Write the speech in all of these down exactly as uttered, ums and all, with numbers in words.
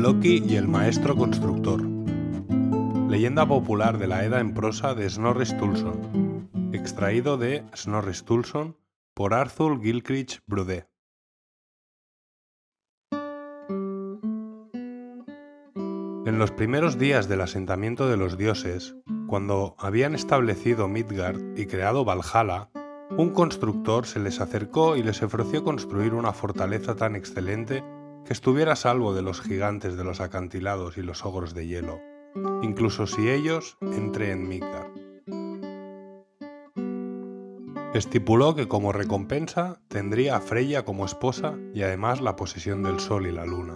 Loki y el maestro constructor. Leyenda popular de la Edda en prosa de Snorri Sturluson, extraído de Snorri Sturluson por Arthur Gilchrist Brude. En los primeros días del asentamiento de los dioses, cuando habían establecido Midgard y creado Valhalla, un constructor se les acercó y les ofreció construir una fortaleza tan excelente que estuviera a salvo de los gigantes de los acantilados y los ogros de hielo, incluso si ellos entren en Midgard. Estipuló que como recompensa tendría a Freya como esposa y además la posesión del sol y la luna.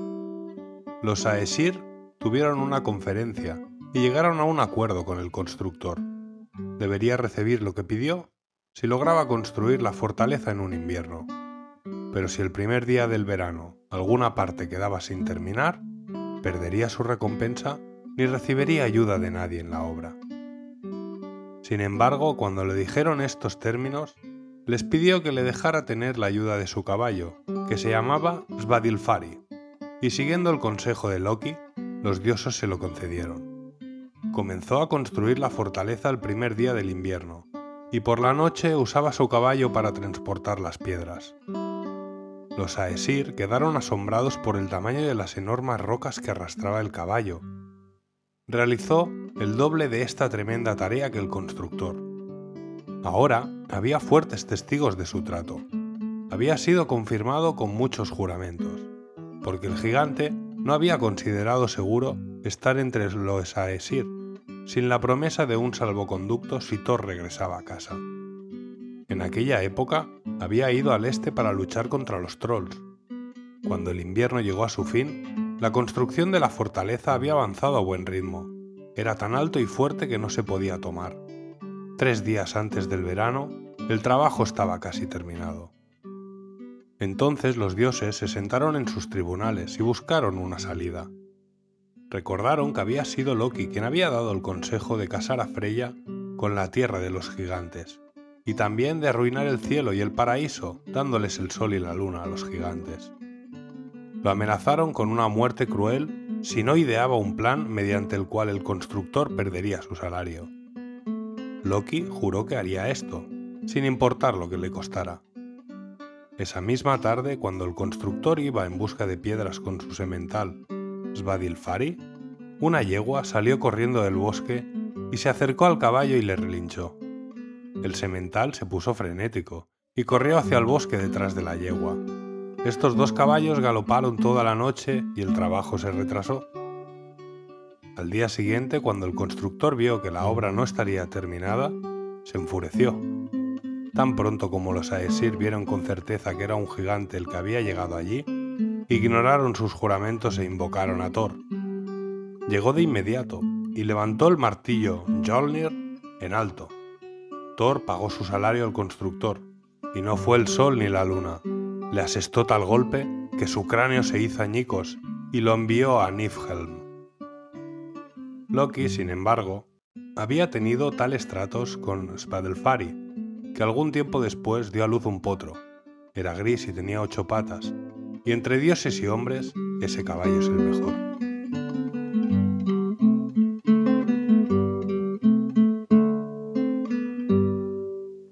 Los Aesir tuvieron una conferencia y llegaron a un acuerdo con el constructor. Debería recibir lo que pidió si lograba construir la fortaleza en un invierno. Pero si el primer día del verano alguna parte quedaba sin terminar, perdería su recompensa ni recibiría ayuda de nadie en la obra. Sin embargo, cuando le dijeron estos términos, les pidió que le dejara tener la ayuda de su caballo, que se llamaba Svadilfari, y siguiendo el consejo de Loki, los dioses se lo concedieron. Comenzó a construir la fortaleza el primer día del invierno, y por la noche usaba su caballo para transportar las piedras. Los Aesir quedaron asombrados por el tamaño de las enormes rocas que arrastraba el caballo. Realizó el doble de esta tremenda tarea que el constructor. Ahora había fuertes testigos de su trato. Había sido confirmado con muchos juramentos, porque el gigante no había considerado seguro estar entre los Aesir, sin la promesa de un salvoconducto si Thor regresaba a casa. En aquella época había ido al este para luchar contra los trolls. Cuando el invierno llegó a su fin, la construcción de la fortaleza había avanzado a buen ritmo. Era tan alto y fuerte que no se podía tomar. Tres días antes del verano, el trabajo estaba casi terminado. Entonces los dioses se sentaron en sus tribunales y buscaron una salida. Recordaron que había sido Loki quien había dado el consejo de casar a Freya con la tierra de los gigantes, y también de arruinar el cielo y el paraíso, dándoles el sol y la luna a los gigantes. Lo amenazaron con una muerte cruel si no ideaba un plan mediante el cual el constructor perdería su salario. Loki juró que haría esto, sin importar lo que le costara. Esa misma tarde, cuando el constructor iba en busca de piedras con su semental, Svadilfari, una yegua salió corriendo del bosque y se acercó al caballo y le relinchó. El semental se puso frenético y corrió hacia el bosque detrás de la yegua. Estos dos caballos galoparon toda la noche y el trabajo se retrasó. Al día siguiente, cuando el constructor vio que la obra no estaría terminada, se enfureció. Tan pronto como los Aesir vieron con certeza que era un gigante el que había llegado allí, ignoraron sus juramentos e invocaron a Thor. Llegó de inmediato y levantó el martillo Mjolnir en alto. Thor pagó su salario al constructor, y no fue el sol ni la luna. Le asestó tal golpe que su cráneo se hizo añicos y lo envió a Niflheim. Loki, sin embargo, había tenido tales tratos con Svadilfari, que algún tiempo después dio a luz un potro. Era gris y tenía ocho patas, y entre dioses y hombres ese caballo es el mejor.